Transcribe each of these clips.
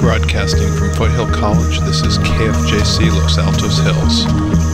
Broadcasting from Foothill College, this is KFJC Los Altos Hills.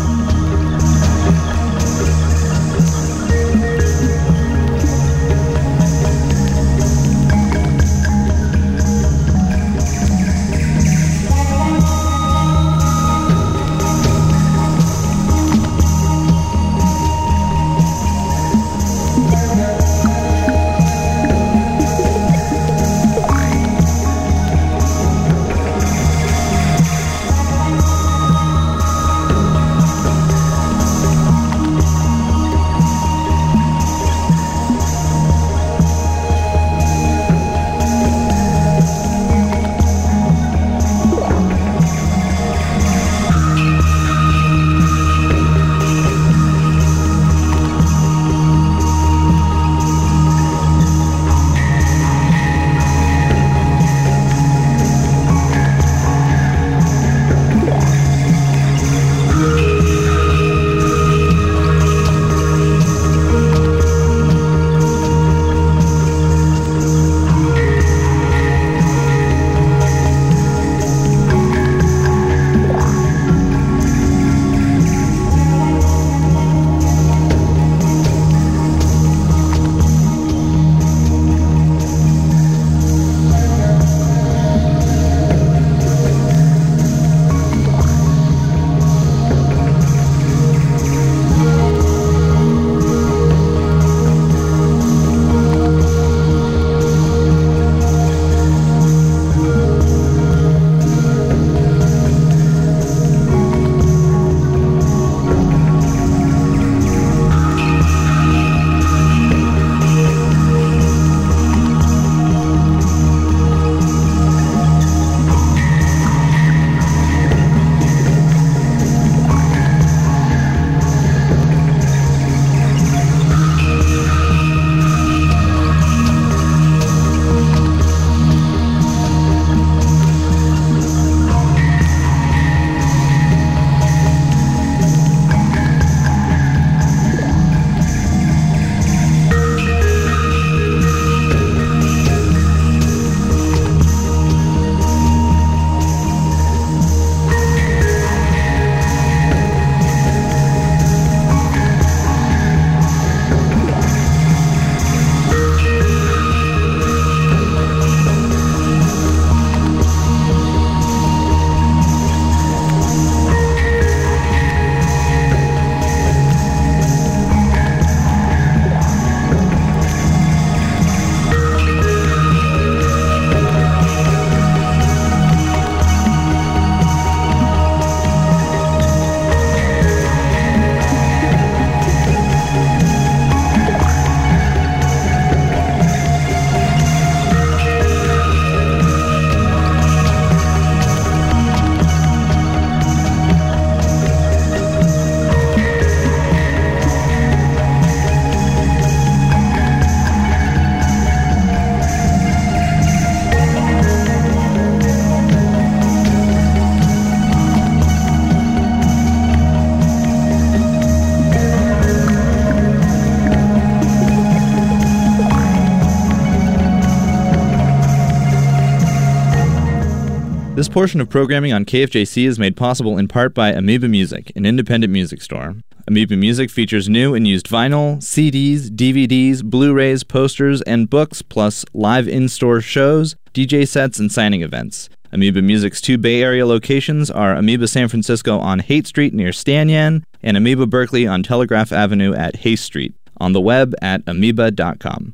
This portion of programming on KFJC is made possible in part by Amoeba Music, an independent music store. Amoeba Music features new and used vinyl, CDs, DVDs, Blu-rays, posters, and books, plus live in-store shows, DJ sets, and signing events. Amoeba Music's two Bay Area locations are Amoeba San Francisco on Haight Street near Stanyan, and Amoeba Berkeley on Telegraph Avenue at Hayes Street. On the web at amoeba.com.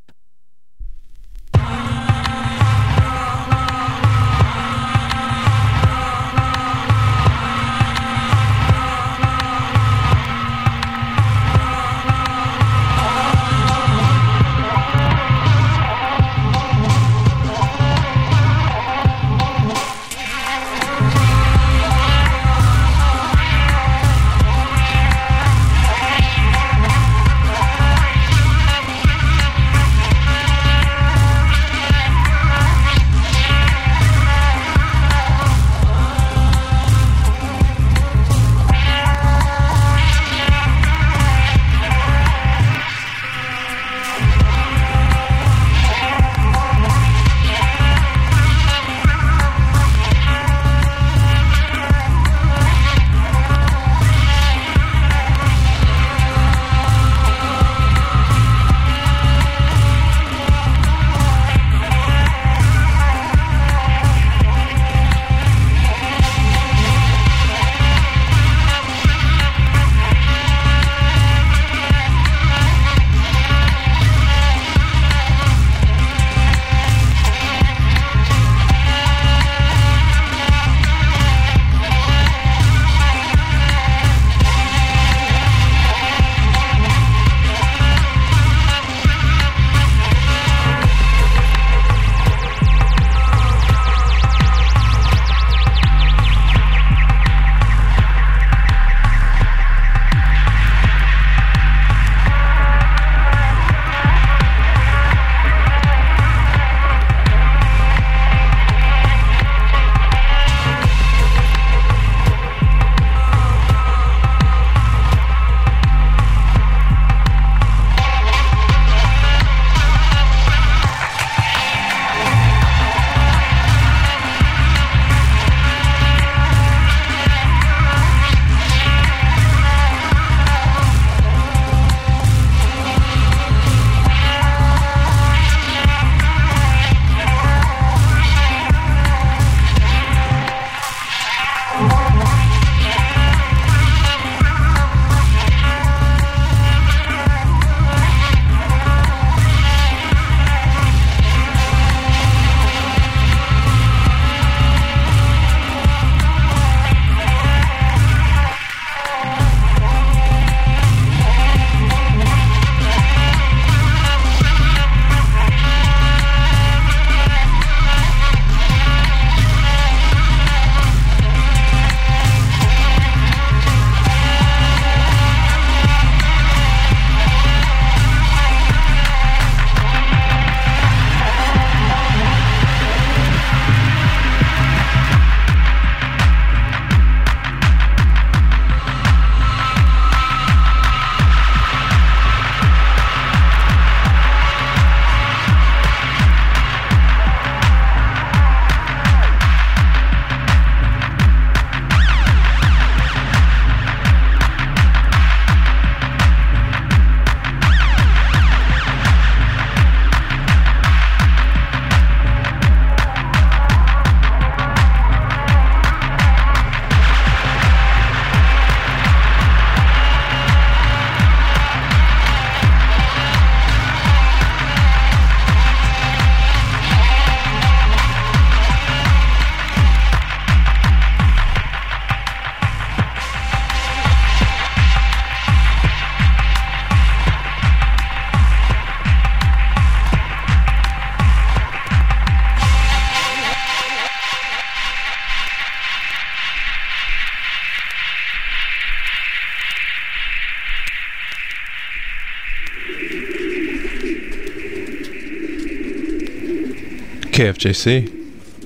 KFJC.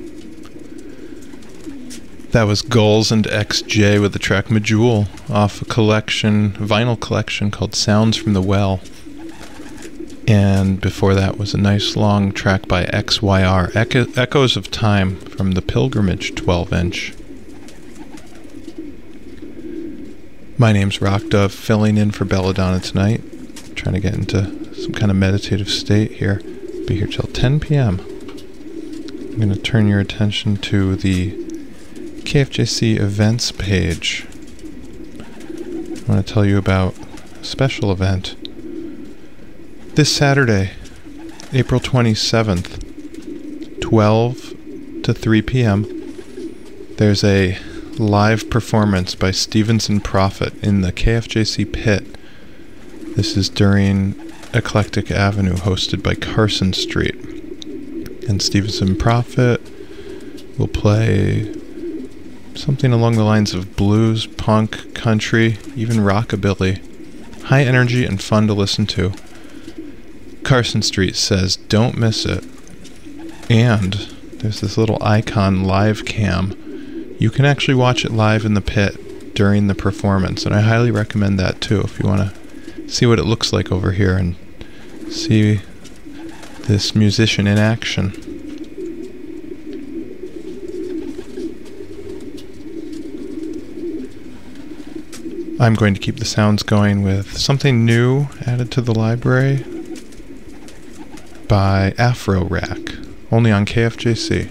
That was Gulls and XJ with the track Medjool off a vinyl collection called Sounds from the Well. And before that was a nice long track by XYR, Echoes of Time, from the Pilgrimage 12-inch. My name's Rock Dove, filling in for Belladonna tonight. Trying to get into some kind of meditative state here. Be here till 10 p.m. I'm going to turn your attention to the KFJC events page. I want to tell you about a special event. This Saturday, April 27th, 12 to 3 p.m., there's a live performance by Stevenson Prophet in the KFJC pit. This is during Eclectic Avenue, hosted by Carson Street. And Stevenson Prophet will play something along the lines of blues, punk, country, even rockabilly. High energy and fun to listen to. Carson Street says don't miss it. And there's this little icon live cam. You can actually watch it live in the pit during the performance, and I highly recommend that too if you want to see what it looks like over here and see this musician in action. I'm going to keep the sounds going with something new added to the library by Afro Rack, only on KFJC.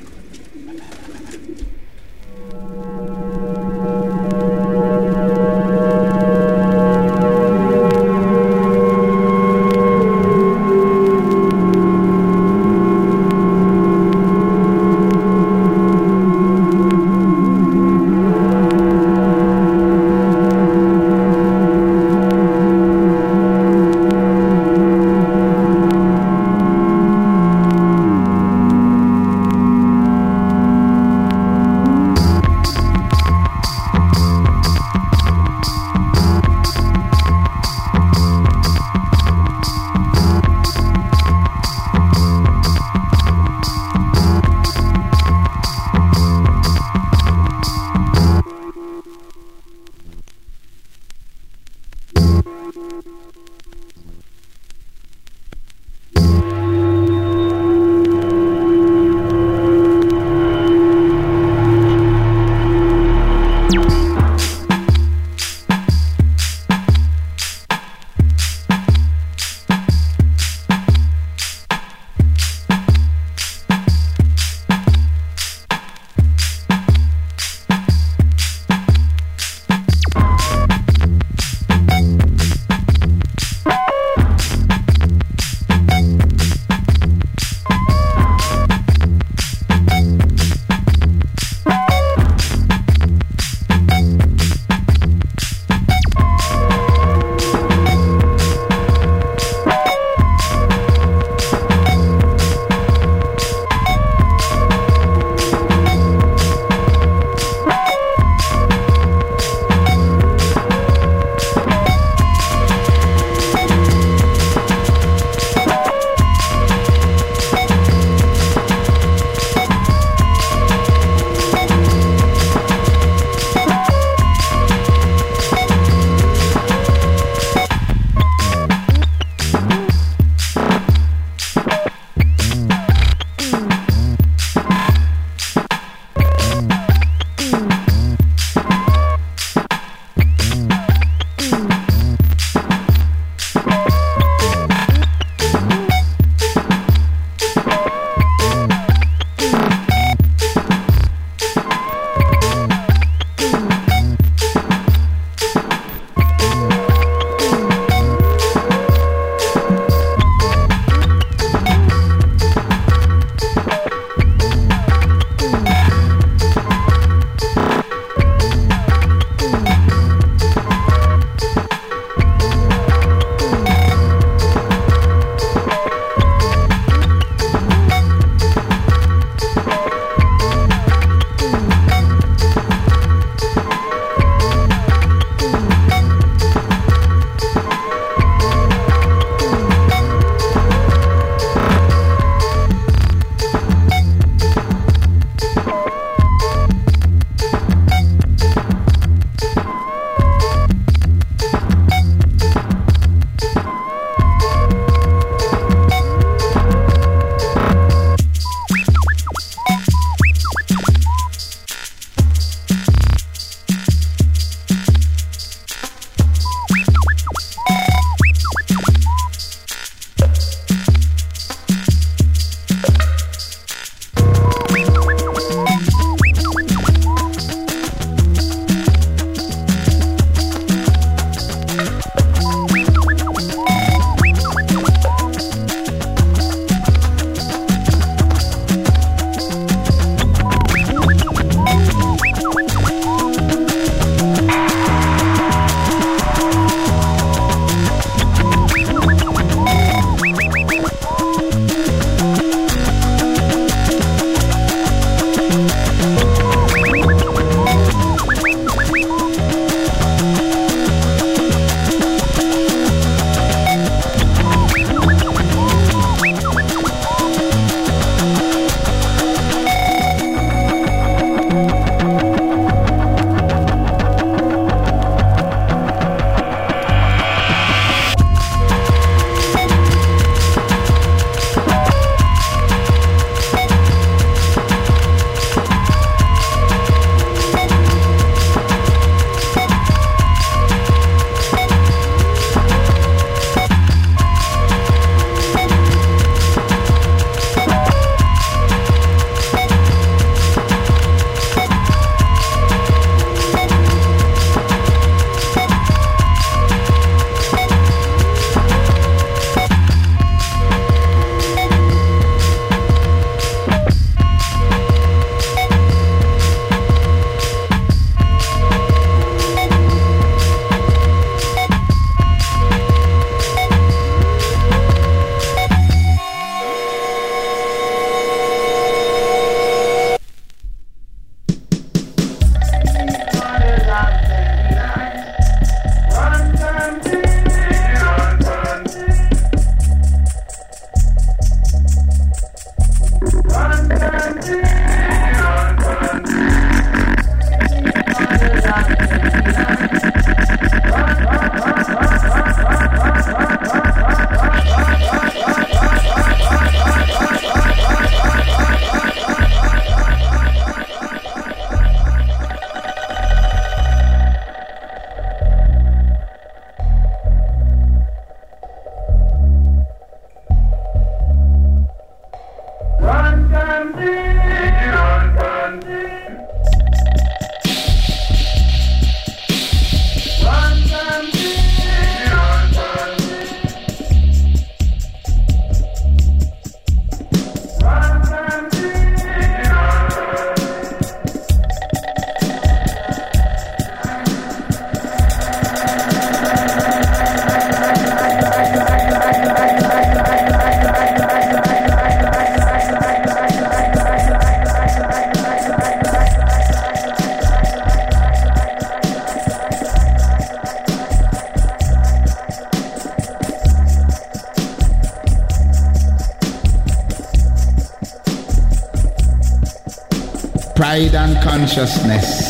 Pride and Consciousness.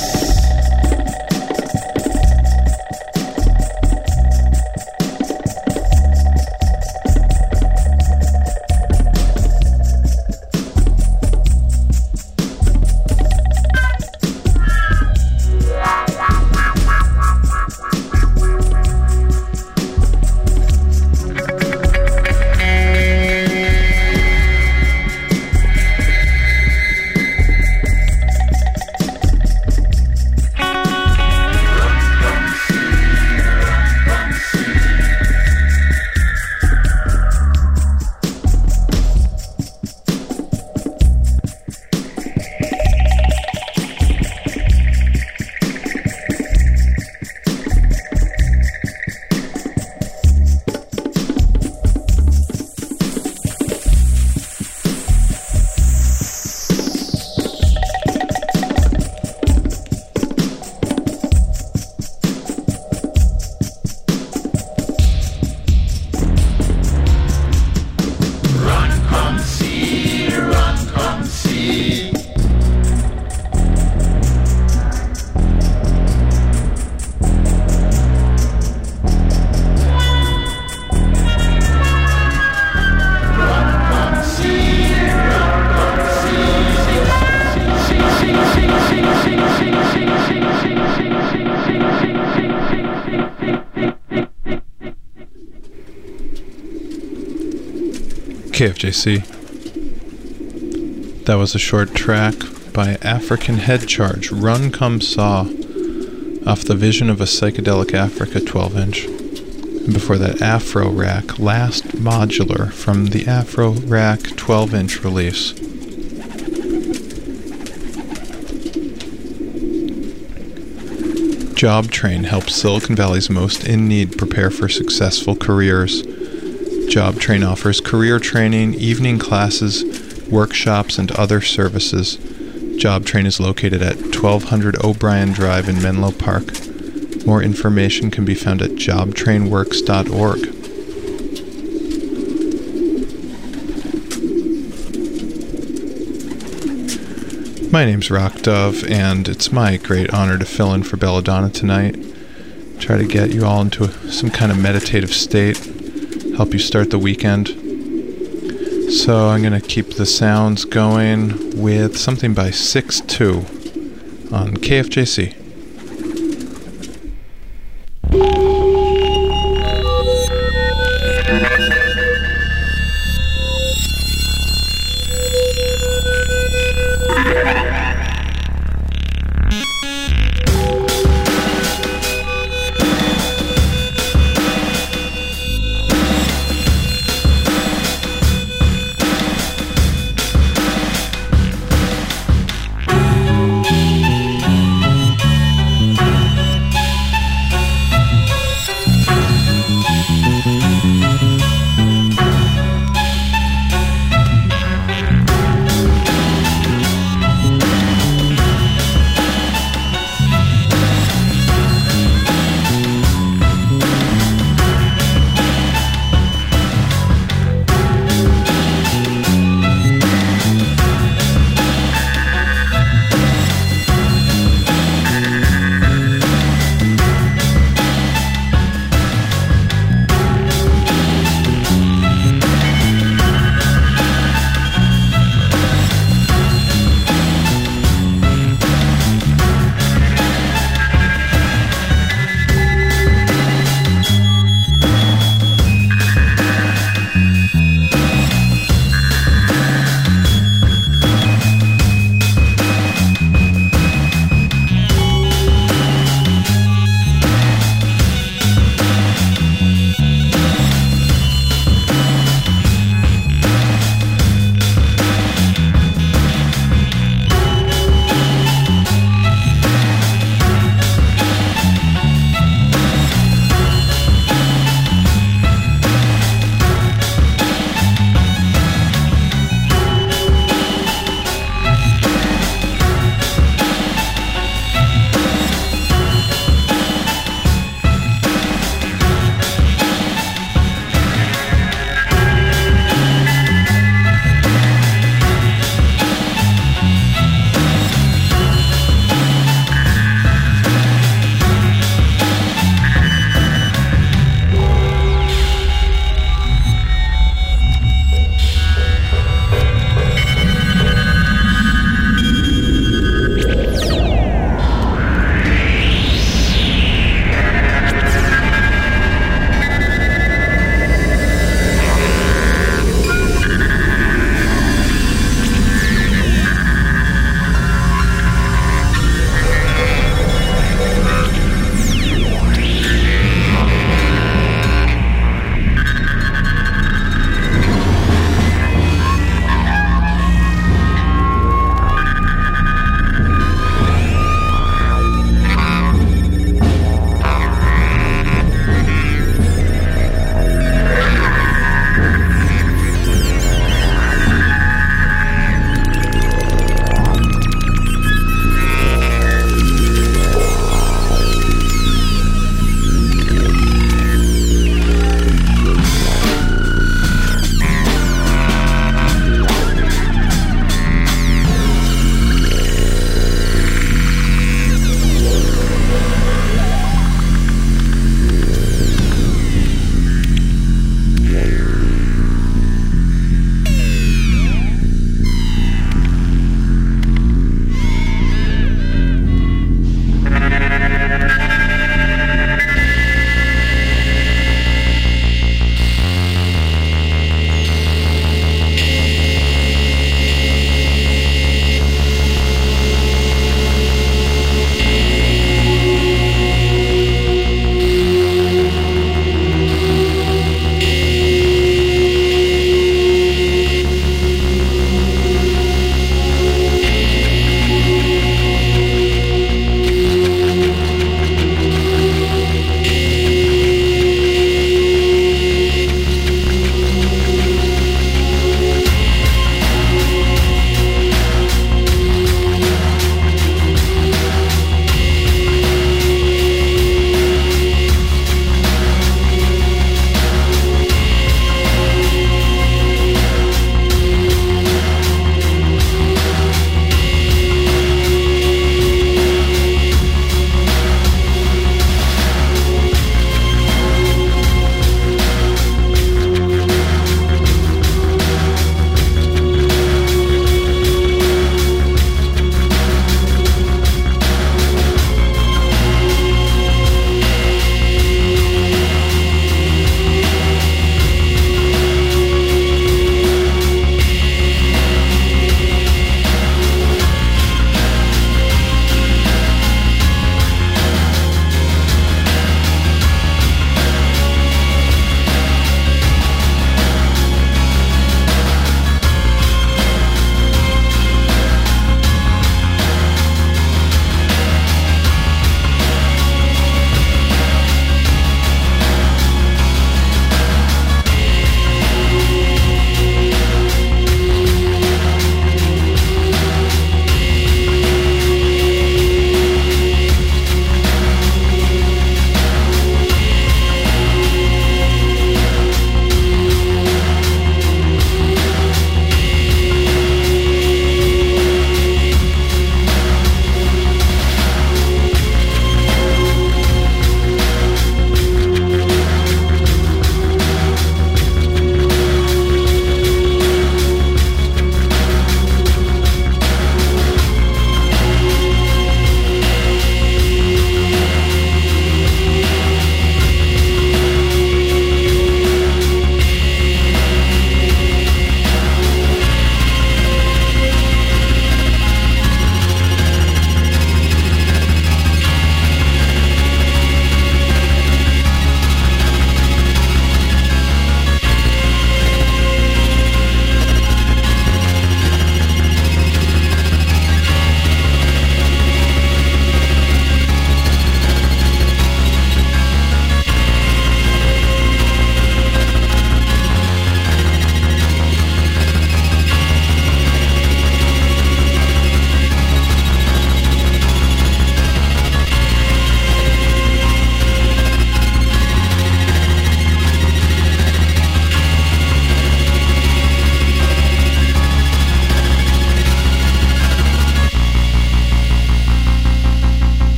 KFJC. That was a short track by African Head Charge, Run Come Saw, off the Vision of a Psychedelic Africa 12-inch. And before that, Afro Rack, Last Modular, from the Afro Rack 12-inch release. Job Train helps Silicon Valley's most in need prepare for successful careers. Job Train offers career training, evening classes, workshops, and other services. Job Train is located at 1200 O'Brien Drive in Menlo Park. More information can be found at jobtrainworks.org. My name's Rock Dove, and it's my great honor to fill in for Belladonna tonight. Try to get you all into some kind of meditative state, help you start the weekend. So I'm going to keep the sounds going with something by 6-2 on KFJC.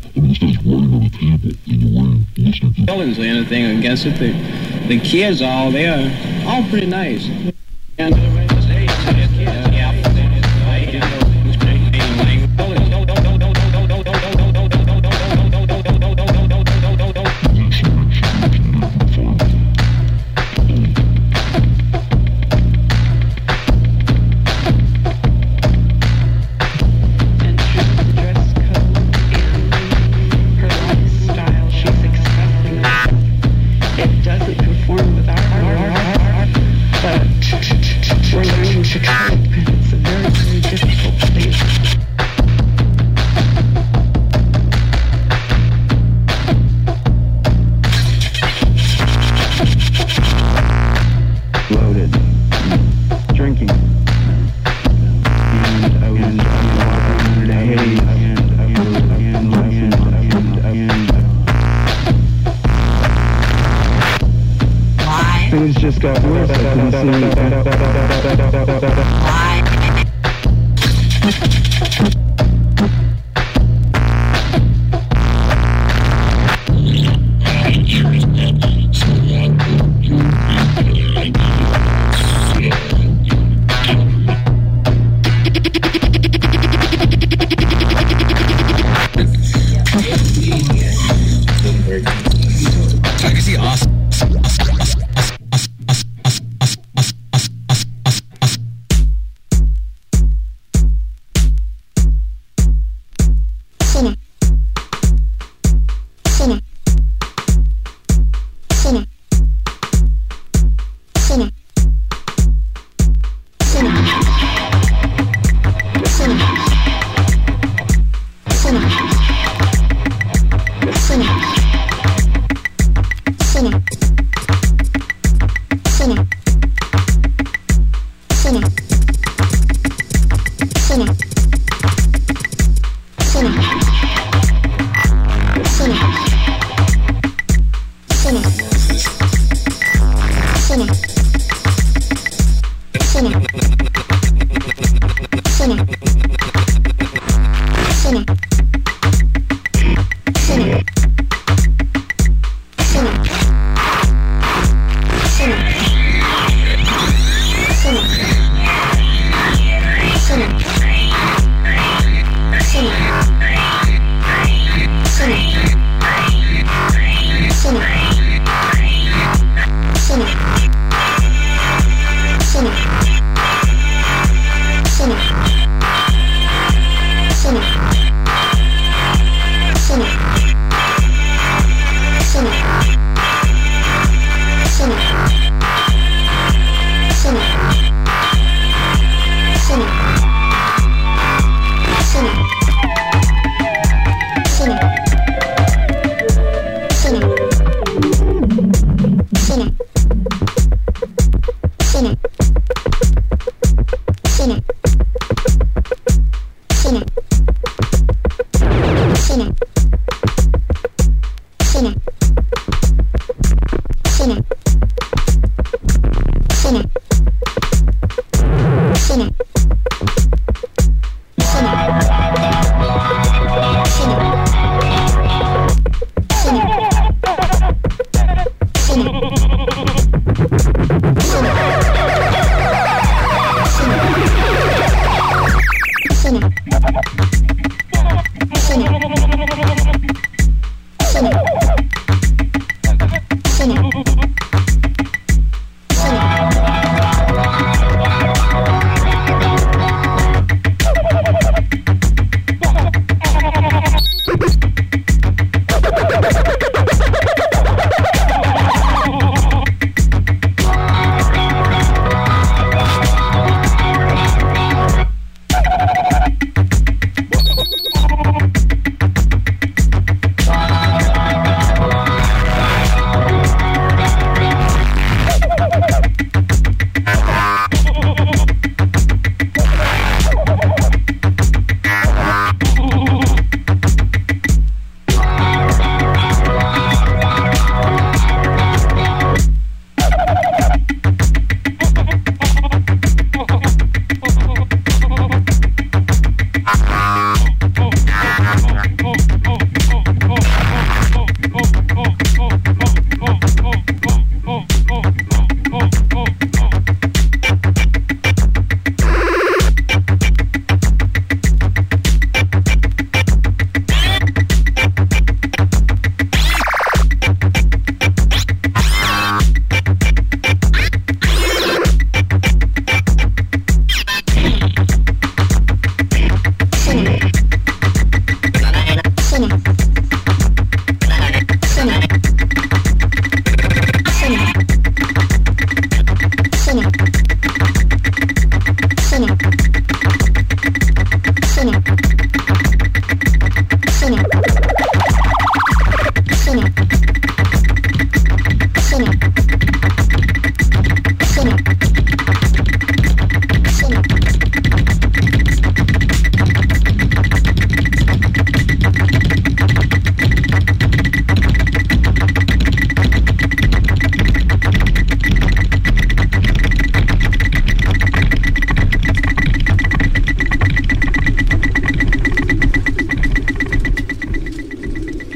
Feelings or anything against it. The kids they are all pretty nice. And things just got worse. I couldn't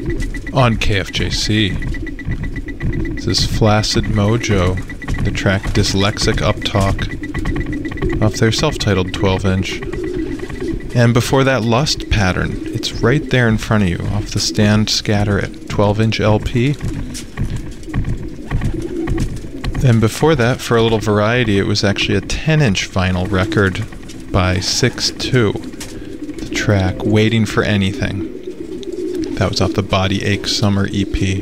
on KFJC. This is Flaccid Mojo, the track Dyslexic Uptalk, off their self-titled 12-inch. And before that, Lust Pattern. It's right there in front of you, off the Stand Scatter at 12-inch LP. And before that, for a little variety, it was actually a 10-inch vinyl record by 6-2. The track Waiting for Anything. That was off the Body Ache Summer EP.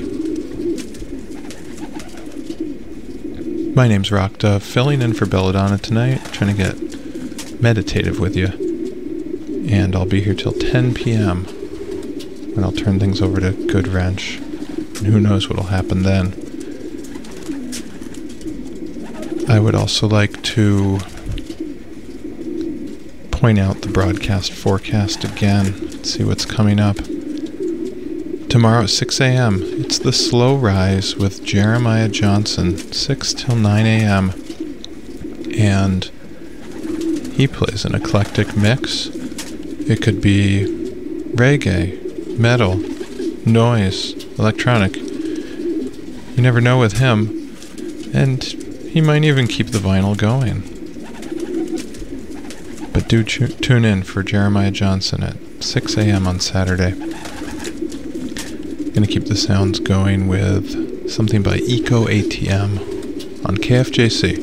My name's Rock Dove, filling in for Belladonna tonight, trying to get meditative with you. And I'll be here till 10 p.m. when I'll turn things over to Good Wrench. And who knows what'll happen then. I would also like to point out the broadcast forecast again, see what's coming up. Tomorrow at 6 a.m., it's The Slow Rise with Jeremiah Johnson, 6 till 9 a.m. And he plays an eclectic mix. It could be reggae, metal, noise, electronic. You never know with him. And he might even keep the vinyl going. But do tune in for Jeremiah Johnson at 6 a.m. on Saturday. Gonna keep the sounds going with something by Eco ATM on KFJC.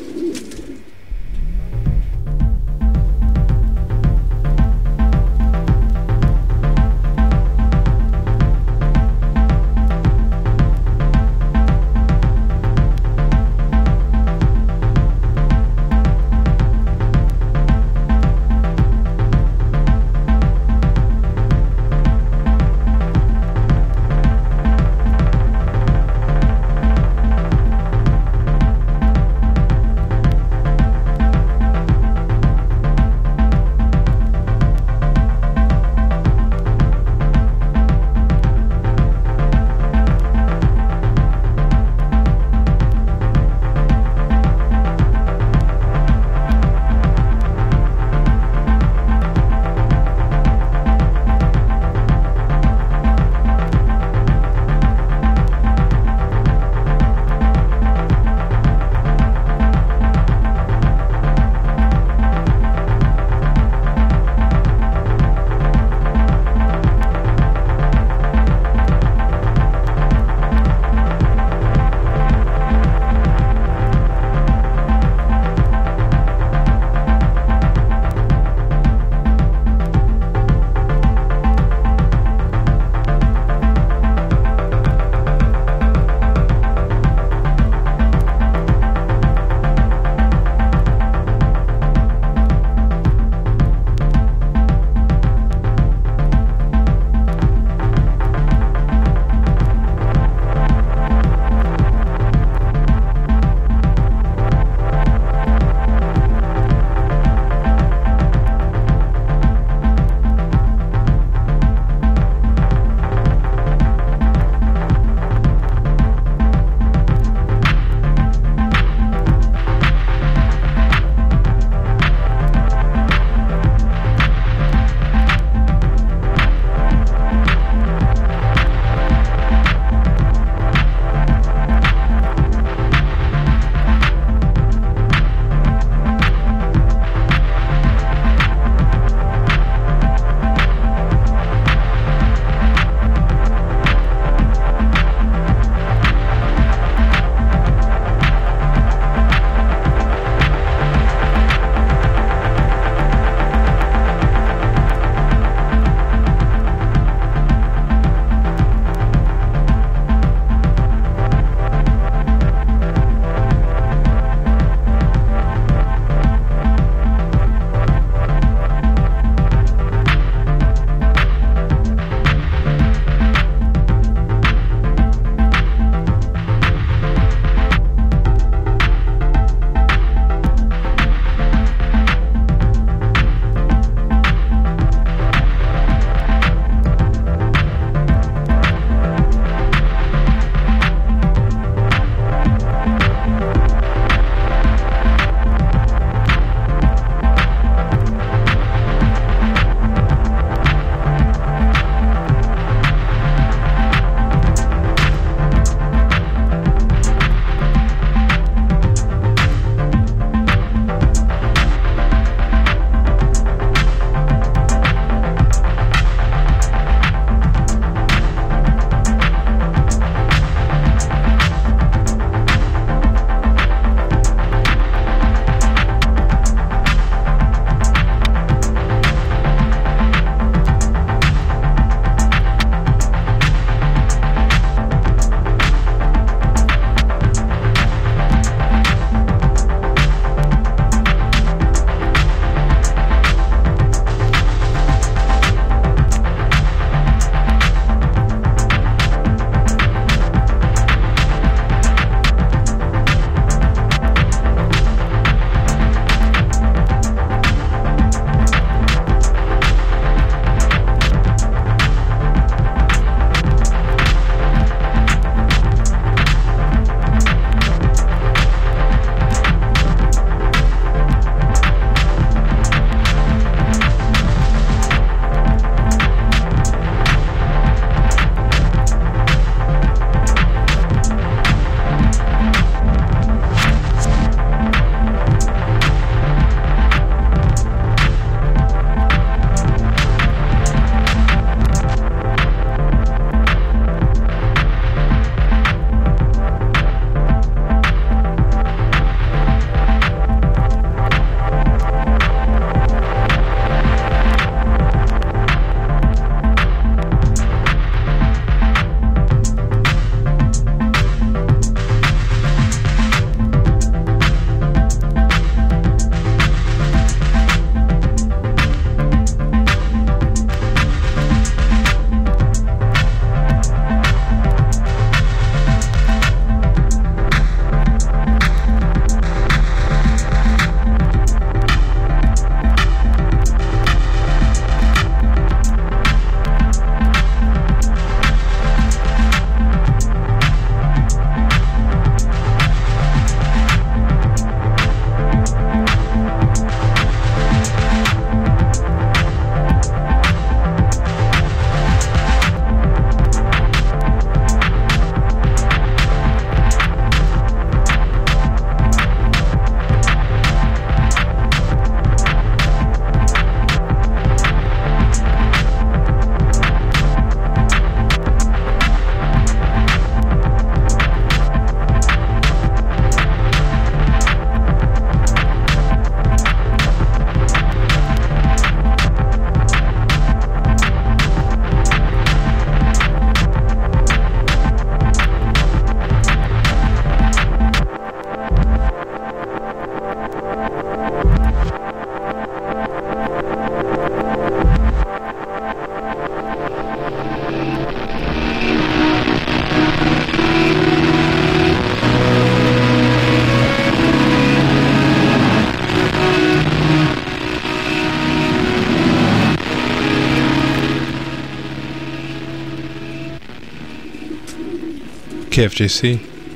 KFJC.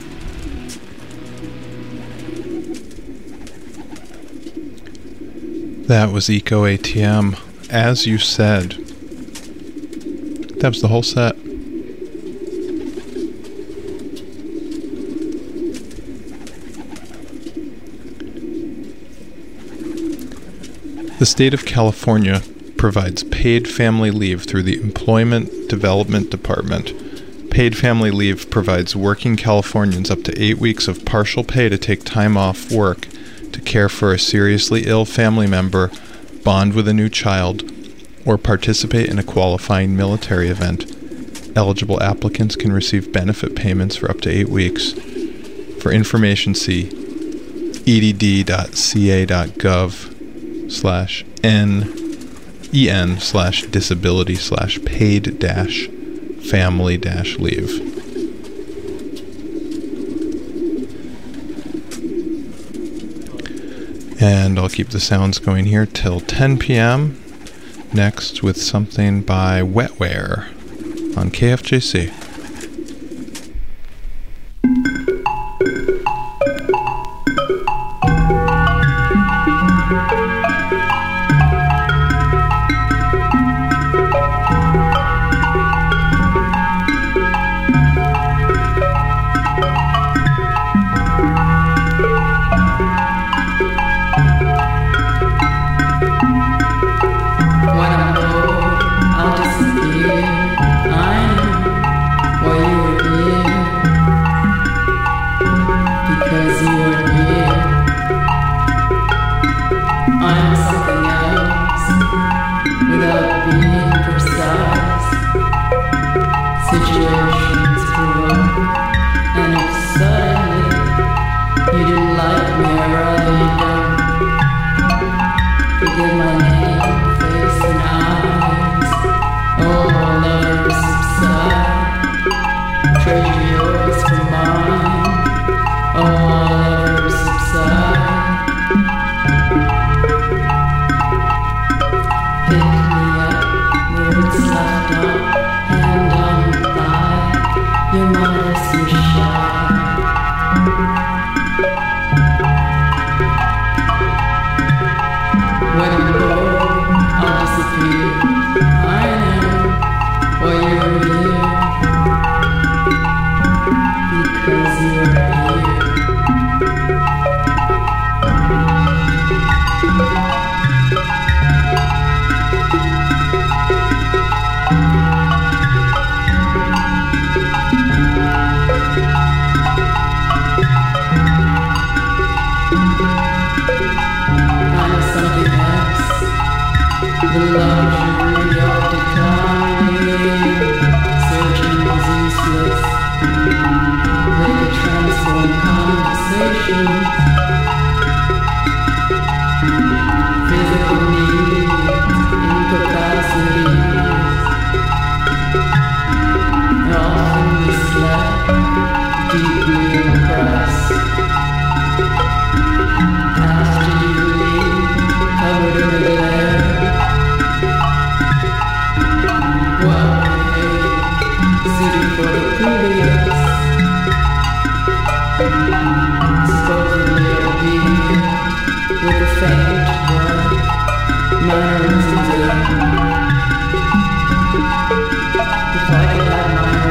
That was Eco ATM. As you said. That was the whole set. The state of California provides paid family leave through the Employment Development Department. Paid family leave provides working Californians up to 8 weeks of partial pay to take time off work to care for a seriously ill family member, bond with a new child, or participate in a qualifying military event. Eligible applicants can receive benefit payments for up to 8 weeks. For information, see edd.ca.gov/nen/disability/paid-family-leave. And I'll keep the sounds going here till 10 p.m. Next with something by Wetware on KFJC.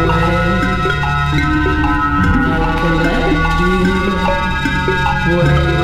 What